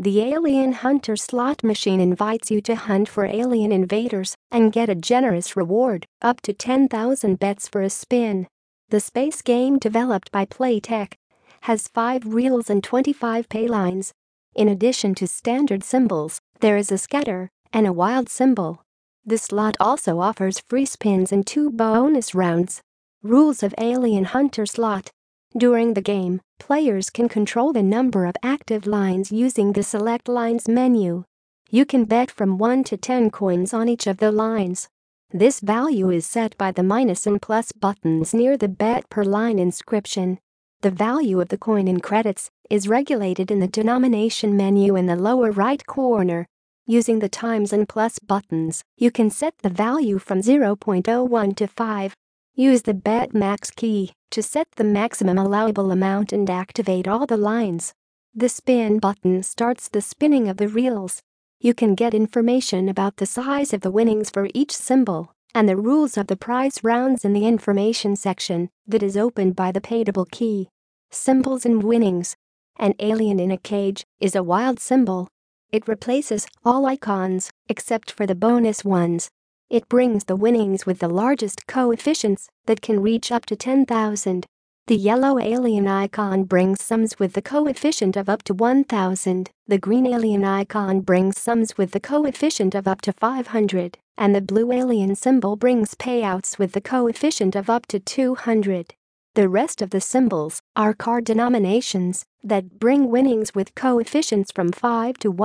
The Alien Hunter slot machine invites you to hunt for alien invaders and get a generous reward, up to 10,000 bets for a spin. The space game, developed by Playtech, has 5 reels and 25 paylines. In addition to standard symbols, there is a scatter and a wild symbol. The slot also offers free spins and 2 bonus rounds. Rules of Alien Hunter slot. During the game, players can control the number of active lines using the Select Lines menu. You can bet from 1 to 10 coins on each of the lines. This value is set by the minus and plus buttons near the bet per line inscription. The value of the coin in credits is regulated in the denomination menu in the lower right corner. Using the times and plus buttons, you can set the value from 0.01 to 5. Use the Bet Max key to set the maximum allowable amount and activate all the lines. The spin button starts the spinning of the reels. You can get information about the size of the winnings for each symbol and the rules of the prize rounds in the information section that is opened by the payable key. Symbols and winnings. An alien in a cage is a wild symbol. It replaces all icons except for the bonus ones. It brings the winnings with the largest coefficients that can reach up to 10,000. The yellow alien icon brings sums with the coefficient of up to 1,000. The green alien icon brings sums with the coefficient of up to 500. And the blue alien symbol brings payouts with the coefficient of up to 200. The rest of the symbols are card denominations that bring winnings with coefficients from 5 to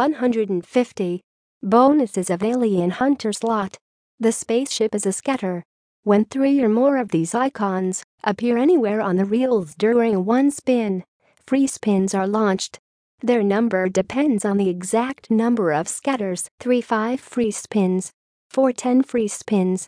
150. Bonuses of Alien Hunter slot. The spaceship is a scatter. When 3 or more of these icons appear anywhere on the reels during one spin, free spins are launched. Their number depends on the exact number of scatters: 3 5 free spins, 4 10 free spins,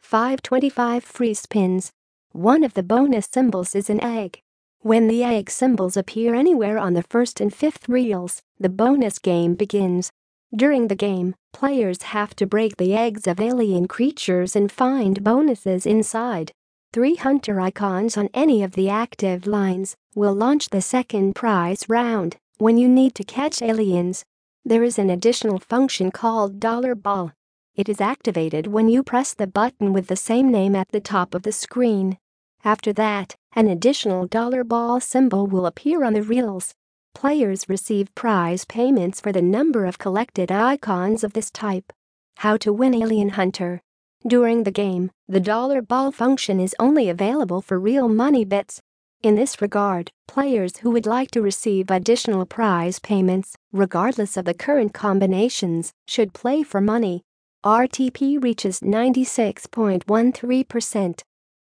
5 25 free spins. One of the bonus symbols is an egg. When the egg symbols appear anywhere on the first and fifth reels, the bonus game begins. During the game, players have to break the eggs of alien creatures and find bonuses inside. 3 hunter icons on any of the active lines will launch the second prize round when you need to catch aliens. There is an additional function called Dollar Ball. It is activated when you press the button with the same name at the top of the screen. After that, an additional dollar ball symbol will appear on the reels. Players receive prize payments for the number of collected icons of this type. How to win Alien Hunter. During the game, the dollar ball function is only available for real money bets. In this regard, players who would like to receive additional prize payments, regardless of the current combinations, should play for money. RTP reaches 96.13%.